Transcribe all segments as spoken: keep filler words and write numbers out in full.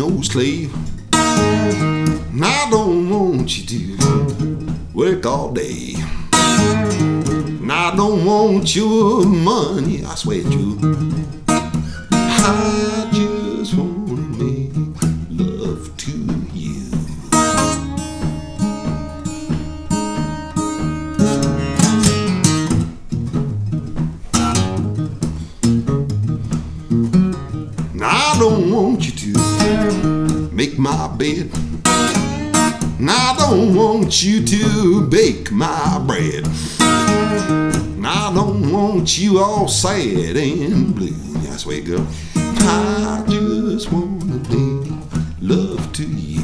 no slave. And I don't want you to work all day. And I don't want your money, I swear to. I just wanna make love to you. And I don't want you to make my bed. And I don't want you to bake my bread. And I don't want you all sad and blue. I swear, girl, I just wanna make love to you.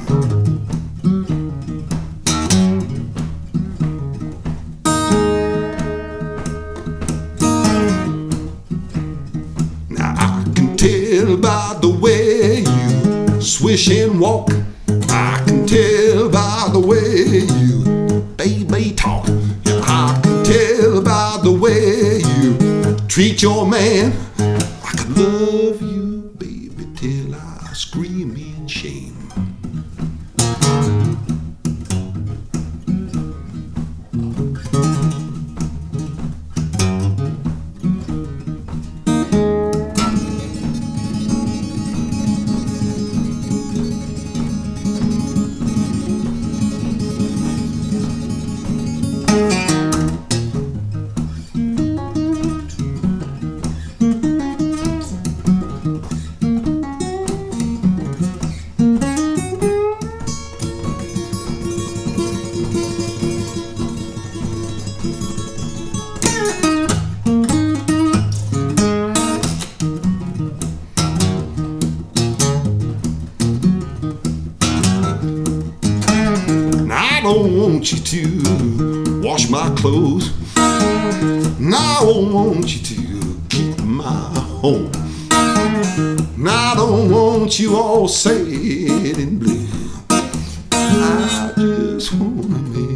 Now I can tell by the way you swish and walk. I can tell by the way you baby talk. I can tell by the way you treat your man. I could love you, baby, till I scream in shame. I don't want you to wash my clothes. And I don't want you to keep my home. And I don't want you all sad and blue. I just wanna make